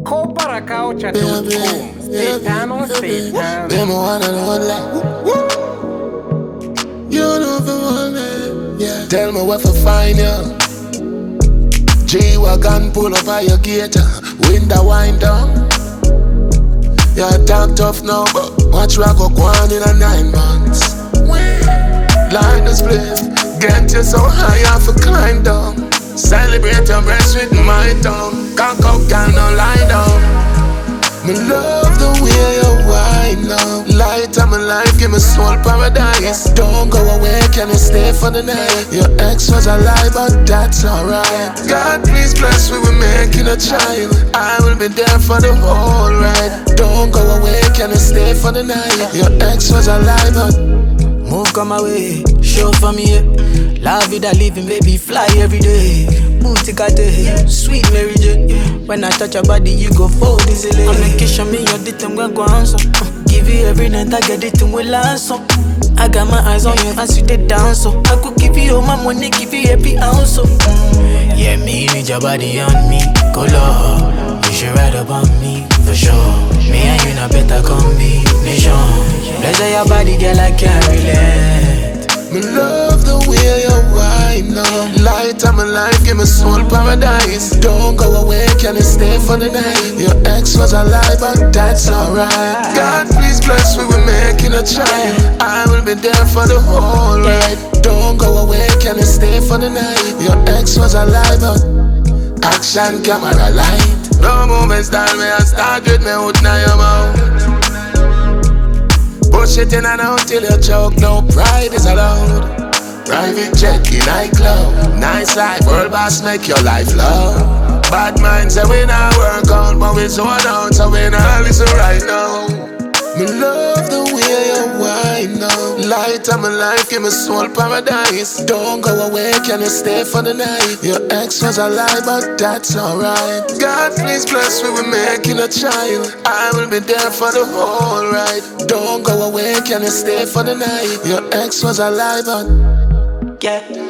Coparacaucha.com. Stay down on stay down. Them wanna know like you know the one man. Yeah. Tell me where to find you. G-Wagon pull up at your gate. Window wind down. Yeah, talk tough now, but watch rock go on in a 9 months. Like this place, get you so high off a climb down. Celebrate your breast with my tongue. Cock up, girl, no lie down. Me love the way you whine now. Light of my life, give me soul paradise. Don't go away, can you stay for the night? Your ex was alive, but that's alright. God, please bless me with making a child. I will be there for the whole ride. Don't go away, can you stay for the night? Your ex was alive, but move come my way, show for me. La vida living, baby, fly every day. Booty kate, sweet Mary J. When I touch your body, you go fold easily. I'm making sure me your dit and go answer. Give you every night, I get it and we last so. I got my eyes on you as you did dance so. I could give you all my money, give you every ounce so. Yeah, me need your body on me, color. You should ride up on me, for sure. Me and you not better combination. Pleasure your body, girl, I can't relate. me love the way you whine now. Light of my life, give me soul paradise. Don't go away, can you stay for the night? Your ex was alive, but that's alright. God, please bless me with making a child. I will be there for the whole ride. Don't go away, can you stay for the night? Your ex was alive, but action camera light. No movement style, me I start with me out now your mouth. Push it in and out till you choke. No pride is allowed. Private jet in nightclub. Nice life, world boss make your life love. Bad minds say we not work out, but we zone out, so we not listen right now. Me love the way you whine now. Light of my life, give me soul paradise. Don't go away, can you stay for the night? Your ex was alive, but that's alright. God, please bless me with making a child. I will be there for the whole ride. Don't go away, can you stay for the night? Your ex was alive, but yeah.